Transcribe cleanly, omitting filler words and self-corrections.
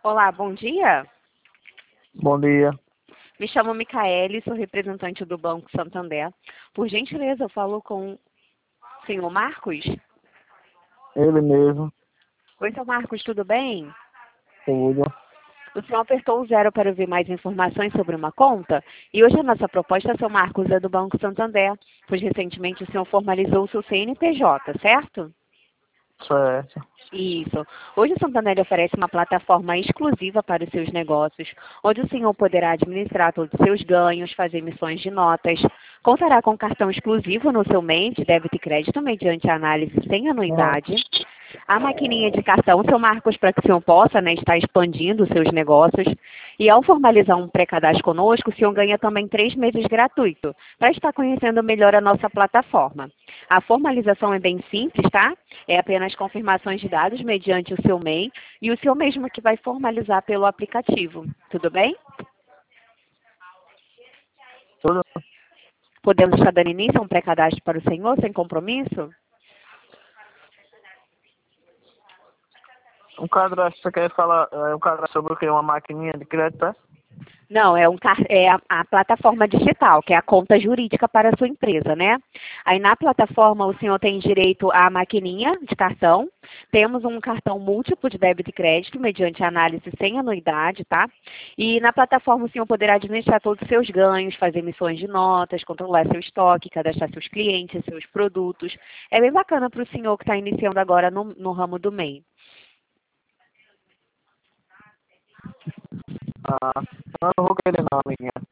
Olá, bom dia. Bom dia. Me chamo Micaele, sou representante do Banco Santander. Por gentileza, eu falo com o senhor Marcos? Ele mesmo. Oi, senhor Marcos, tudo bem? Tudo. O senhor apertou o zero para ver mais informações sobre uma conta? E hoje a nossa proposta, senhor Marcos, é do Banco Santander, pois recentemente o senhor formalizou o seu CNPJ, certo? Certo. Isso. Hoje o Santander oferece uma plataforma exclusiva para os seus negócios, onde o senhor poderá administrar todos os seus ganhos, fazer emissões de notas, contará com cartão exclusivo no seu MEI, de débito e crédito, mediante análise sem Ah, anuidade. A maquininha de cartão, seu Marcos, para que o senhor possa, né, estar expandindo os seus negócios. E ao formalizar um pré-cadastro conosco, o senhor ganha também 3 meses gratuito, para estar conhecendo melhor a nossa plataforma. A formalização é bem simples, tá? É apenas confirmações de dados mediante o seu MEI e o senhor mesmo que vai formalizar pelo aplicativo. Tudo bem? tudo. Podemos estar dando início a um pré-cadastro para o senhor, sem compromisso? Um cadastro, você quer falar, um cadastro sobre o quê? Uma maquininha de crédito, é? Não, é a plataforma digital, que é a conta jurídica para a sua empresa, né? Aí na plataforma o senhor tem direito à maquininha de cartão, temos um cartão múltiplo de débito e crédito, mediante análise sem anuidade, tá? E na plataforma o senhor poderá administrar todos os seus ganhos, fazer emissões de notas, controlar seu estoque, cadastrar seus clientes, seus produtos. É bem bacana para o senhor que está iniciando agora no ramo do MEI. Ah, eu não vou querer não, amiguinha.